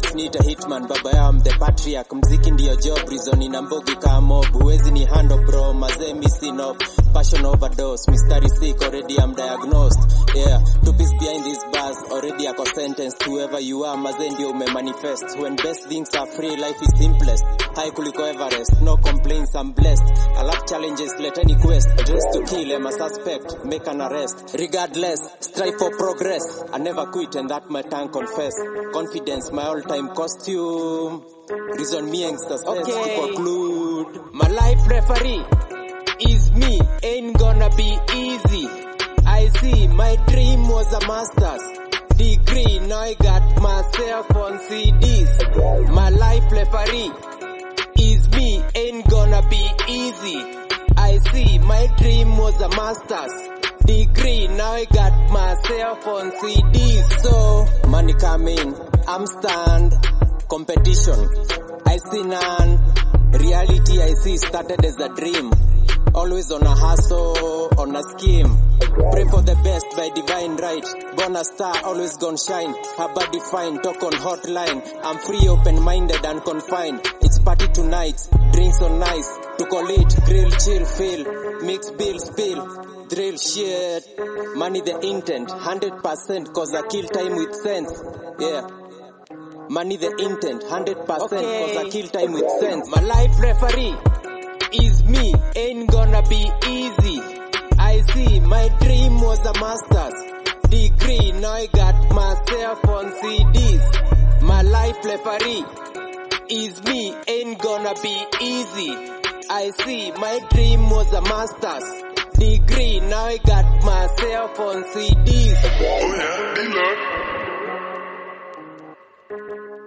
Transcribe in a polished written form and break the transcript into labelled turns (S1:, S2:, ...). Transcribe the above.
S1: Police need a hitman, baba ya I'm the patriarch. Mziki ndio job, reason ina mbogi kama mob. Huwezi ni handle bro, mazee missing up. Passion overdose, mystery sick, already I'm diagnosed. Yeah, two piece behind these bars, already ako sentenced. Whoever you are, mazee ndio umemanifest. When best things are free, life is simplest. High kuliko Everest, no complaints, I'm blessed. I love challenges, let any quest. Dress to kill, I'm a suspect, make an arrest. Regardless, strive for progress. I never quit and that my tongue confess. Confidence, my all-time costume. Reason me youngsters to conclude. My life referee is me, ain't gonna be easy. I see, my dream was a master's degree, now I got myself on CDs. My life referee is me, ain't gonna be easy. I see, my dream was a master's degree, now I got myself on CDs. So, money come in, I'm stand, competition, I see none. Reality I see started as a dream. Always on a hustle, on a scheme. Pray for the best by divine right. Born a star, always gonna shine. Her body fine, talk on hotline. I'm free, open-minded and confined. It's party tonight, drinks on ice. To call it, grill, chill, feel. Mix, bill, spill. Drill shit. Money the intent, 100%. Cause I kill time with sense. Yeah. Money the intent, 100%. Cause I kill time with sense. My life referee is me, ain't gonna be easy. I see, my dream was a master's degree, now I got myself on CDs. My life referee is me, ain't gonna be easy. I see, my dream was a master's degree, now I got myself on CDs.
S2: Oh yeah, D-Lord.